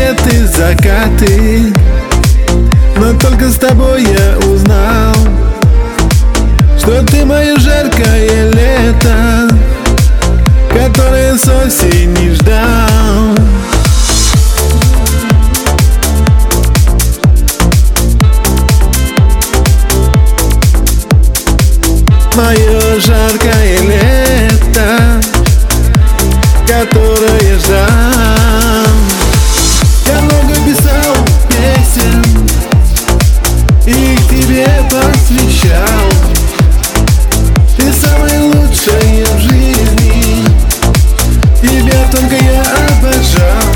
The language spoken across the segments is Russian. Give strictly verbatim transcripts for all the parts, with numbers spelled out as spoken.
рассветы, закаты, но только с тобой я узнал, что ты мое жаркое лето, которое с осени ждал. Мое жаркое лето, которое ждал. Я много писал песен и к тебе посвящал. Ты самая лучшая в жизни, тебя только я обожал.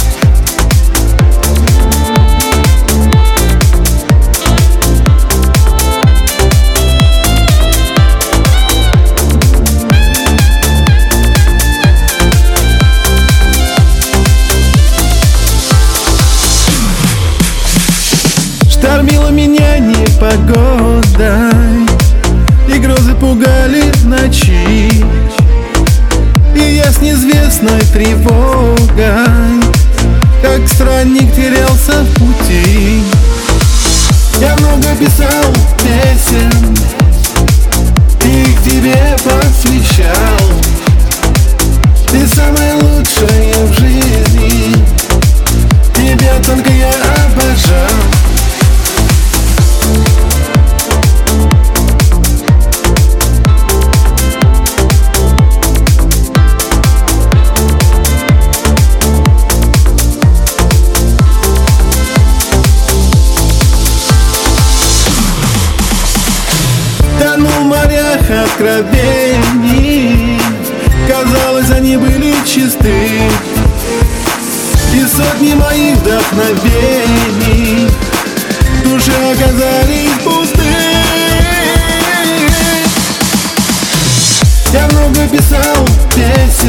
Штормила меня непогода, и грозы пугали в ночи, и я с неизвестной тревогой, как странник, терялся в пути. Я много писал песен и к тебе посвящал. Ты самая лучшая в жизни, тебя только я обожал. В морях откровений, казалось, они были чисты, и сотни моих вдохновений в душе оказались пусты. Я много писал песен